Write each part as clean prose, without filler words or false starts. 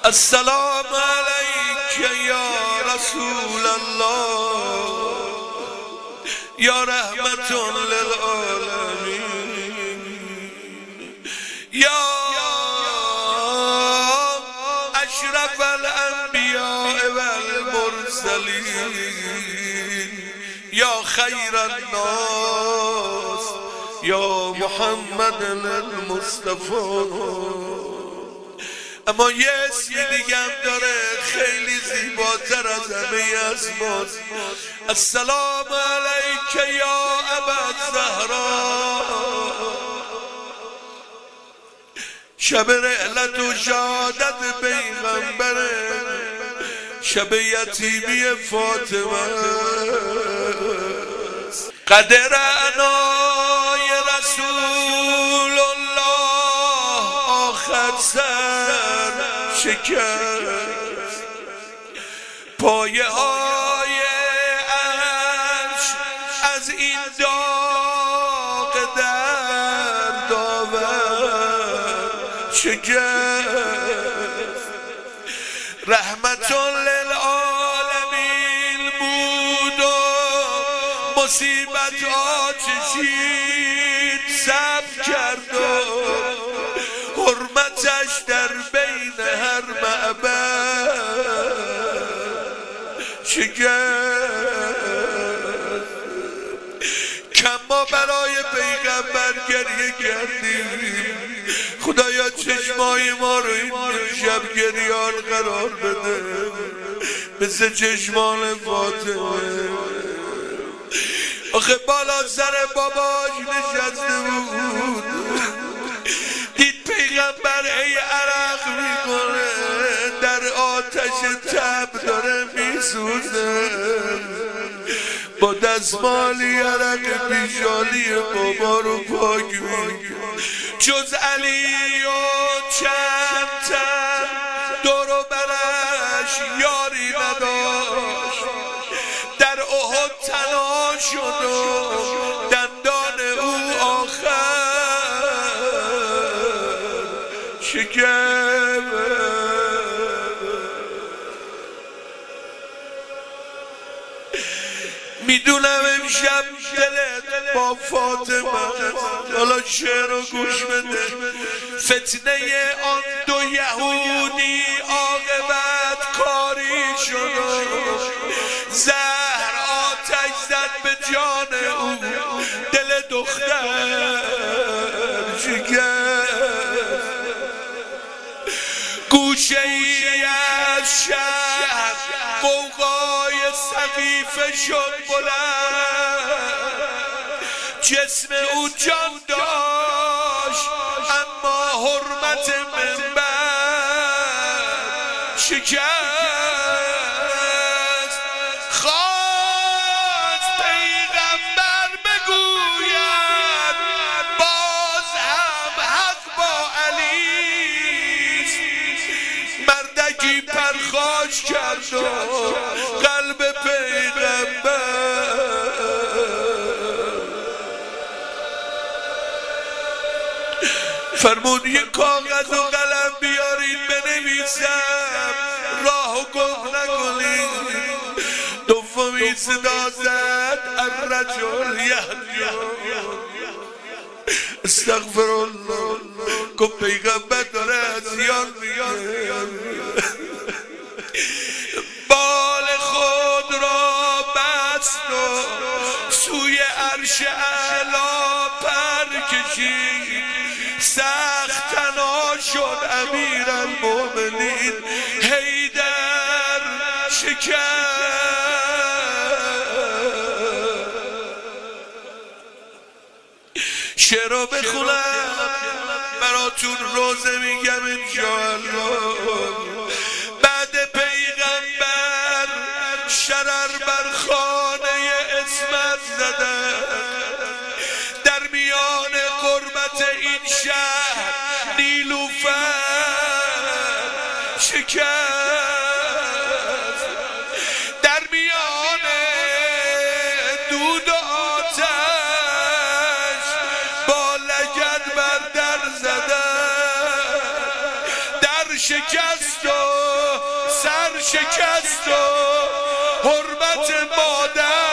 السلام علیک یا رسول الله یا رحمت للعالمین یا اشرف الانبیاء والمرسلین یا خیر الناس یا محمد المصطفى. اما یه اسمی دیگه هم داره خیلی زیباتر از همه اسماست. السلام علیک یا ابوالزهرا. شب رحلت و شهادت پیغمبره، شب یتیمی فاطمه، قدر عنای رسول الله آخر سر شکست، پایه های عرش از این داغ دردآور شکست. رحمت للعالمین بود و مصیبت ها چشید صبر کرد و حرمتش در بین هر معبد شکست. کم ما برای پیغمبر گریه کردیم، خدایا چشمای ما رو این شب گریان قرار بده مثل چشمان فاطمه. آخه بالا سر باباش نشسته بود، دید پیغمبر ای عرق میکنه، در آتش تب داره میسوزه، با دستمالی عرق پیشانی بابا رو پاک میکنه. جز علی و چند تن دور و برش یاری نداشت، در احد تنها شد و دندان او آخر شکست. میدونم امشب دلت با فاطمه، حالا شعر رو گوش بده. فتنه آن دو یهودی عاقبت کاری شد، زهر آتش زد به جان او، دل دختر شکست. گوشه ای از شهر غوغای سقیفه شد بلند، جسم او جان داشت اما حرمت منبر شکست. خواست پیغمبر بگوید باز هم حق با علیست، مردکی پرخاش کرد و قلب پیغمبر. فرمود یک کاغذ و قلم بیارید بنویسم، راهو گم نکنید. دومی صدا زد الرجل یهدی، استغفر الله. گفت پیغمبر داره عصیان میگه، بال خود را بست و سوی عرش اعلی پر کشید، سخت تنها شد امیرالمؤمنین حیدر شکست. شعر رو بخونم براتون، روزه میگم انشاءالله. بعد پیغمبر شرر بر خانه عصمت زدن، در میان غربت این شهر نیلوفر شکست. در میان دود و آتش با لگد بر در زدن، در شکست شکست و سر شکست و حرمت مادر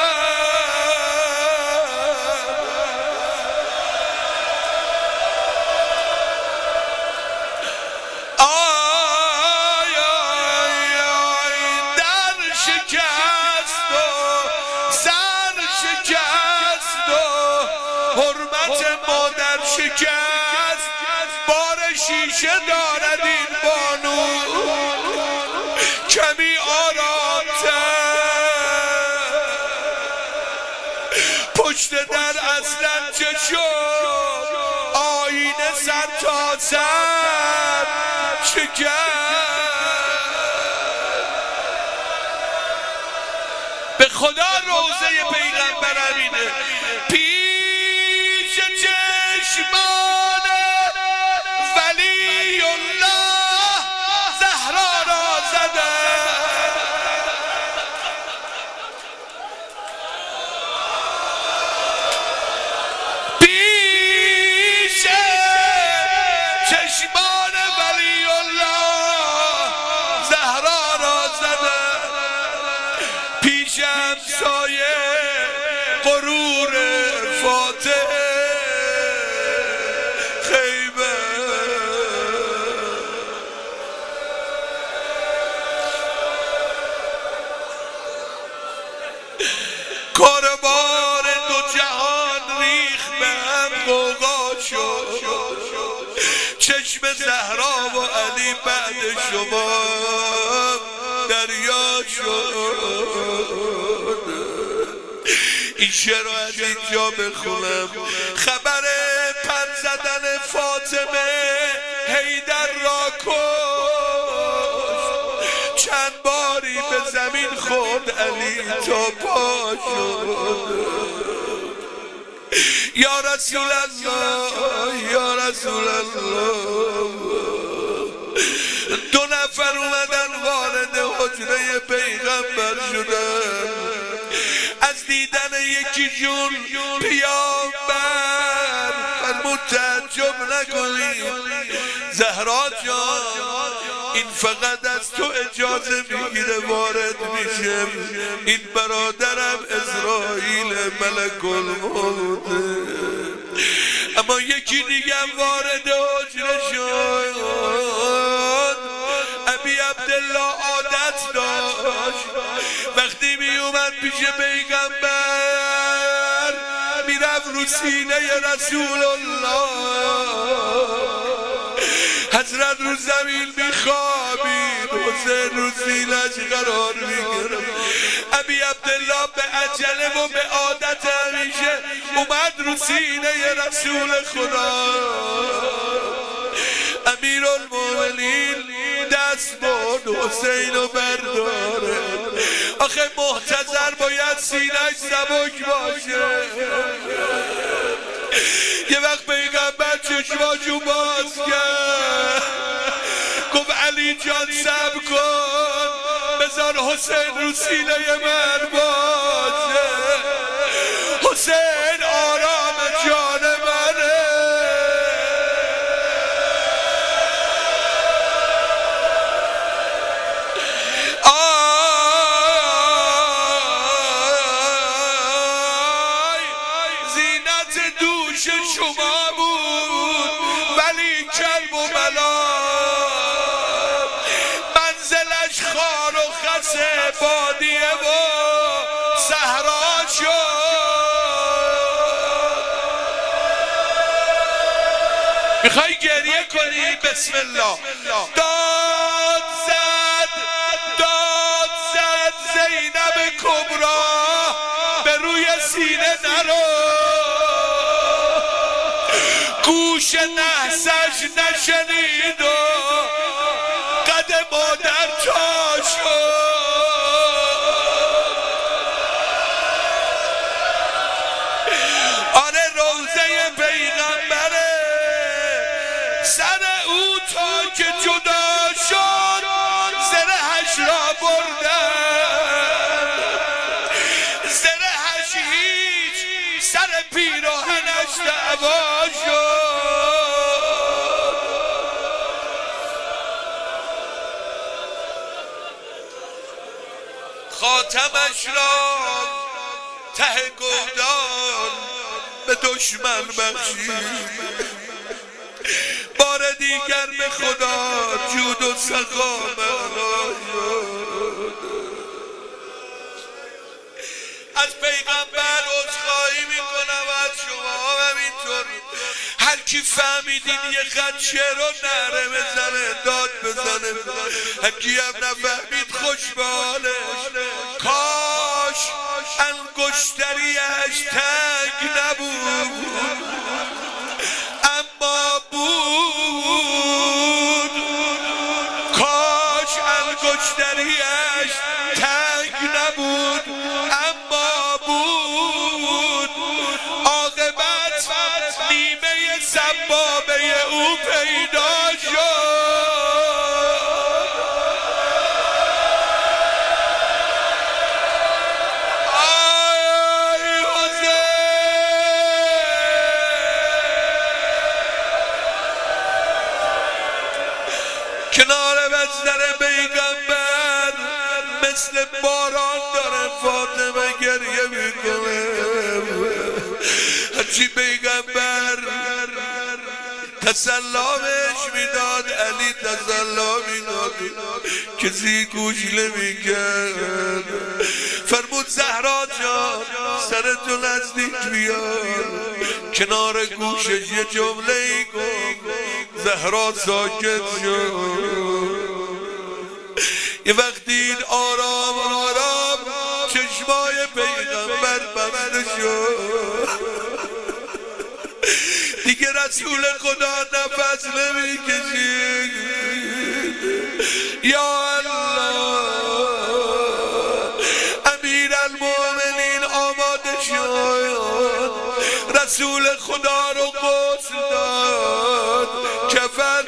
در شکست و سر شکست و حرمت مادر شکست بار شیشه دارد این بانو کمی آرام‌تر پشت در اصلا چه شد آینه سر تا سر شکست به خدا روزه پیغمبر امینه پیش چشمان ولی الله زهرا را زده پیش چشمان ولی الله زهرا را زده پیش همسایه غرور فاتح کاربار دو جهان ریخ به هم غوغا شد چشم زهرا و علی بعد شما دریا شد این شعر رو از اینجا بخونم خبر پر زدن فاطمه حیدر را کشت چند باری به زمین خورد علی تا پا شد یا رسول الله یا رسول الله دو نفر اومدن وارد حجره پیغمبر شدن از دیدن یکی جون پیامبر فرمود تعجب نکنید زهرا جان این فقط از تو اجازه میگیره وارد میشه این برادرم اسرائیل ملک الموت اما یکی دیگه وارد حجره شد ابی عبدالله عادت داشت وقتی می اومد پیش پیغمبر میرفت رو سینه رسول الله حضرت رو زمین میخوابید حسین رو سینه‌اش قرار میگرفت ابی عبدالله به عجله و به عادت همیشه اومد رو سینه رسول خدا امیرالمومنین دست برد حسین رو برداره آخه محتضر باید سینه‌اش سبک باشه یه وقت پیغمبر چشماشو باز کرد گفت علی جان صبر کن بذار حسین رو سینه من باشه حسین آرام جان منه زینت دوش شما بود ولی کلب و بلا منزلش خار و خس بادیه و صحرا شد میخوای گریه کنی بسم الله داد زد زینب کبرا به روی سینه نرو گوش نحسش نشنید و قد مادر تا شد آره روزه پیغمبره سر او تا که جدا شد زرهش را بردن زرهش هیچ سر پیراهنش دعوا شد خاتمش را ته گودال به دشمن بخشید. بار دیگر به خدا جود و سخا از پیغمبر عذرخواهی میکنم و از شما همینطور. هر کی فهمیدین یه خط شعر رو نعره بزنه، داد بزنه. هر کی هم نفهمید خوشبالش. کاش انگشتریش تنگ نبود اما بود. کاش انگشتریش تنگ نبود اما بود. عاقبت نیمه سبابه او پیدا شد. کنار بستر پیغمبر مثل باران داره فاطمه گریه میکنه. هرچی پیغمبر تسلامش میداد علی تسلام میداد، کسی گوش نمیکرد. فرمود زهرا جان سرتو نزدیک بیار. کنار گوشش یه جمله ای گفت، زهرا ساکت شد. یه وقت دید آرام آرام چشمای پیغمبر بسته شد. دیگه رسول خدا نفس نمیکشید. یا الله امیرالمومنین آماده شد. رسول خدا رو غسل داد، کفن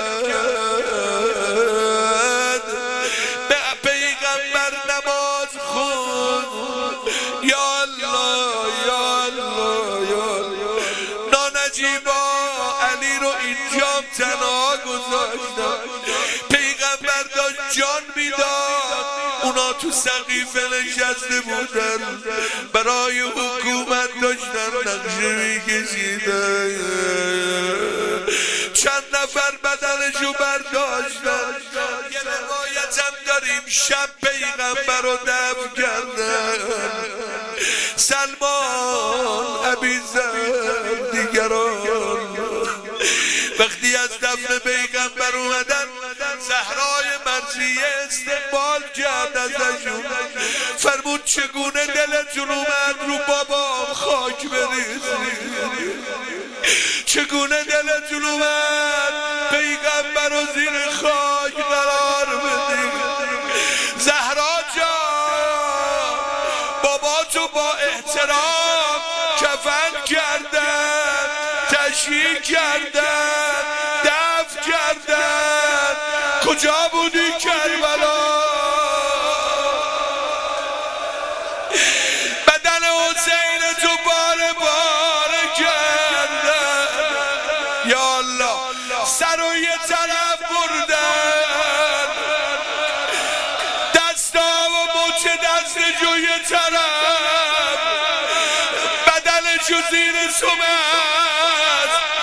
کرد، به پیغمبر نماز خوند. یا الله یا الله یا الله. نانجیبا علی رو اینجا تنها گذاشتن. پیغمبر داشت جان میداد، اونا تو سقیفه نشسته بودن، برای حکومت داشتن نقشه میکشیدن. چند نفر بدنشو برداشتن. یه روایت هم داریم شب پیغمبر رو دفن کردن. سلمان ابیذر دیگران وقتی از دفن پیغمبر اومدن، زهرای مرضیه استقبال کرد ازشون. فرمود چگونه دلتون اومد رو بابام خاک بریزید؟ چگونه دلتون اومد پیغمبر رو زیر خاک قرار بدید؟ زهرا جان بابا تو با احترام کفن کردن، تشییع کردن، دفن کردن. کجا بودی کربلا؟ بدن حسین تو باره باره کردن. یا الله سر و یه طرف بردن، دستا و مچ دستشو یه طرف، بدنشو زیر سمت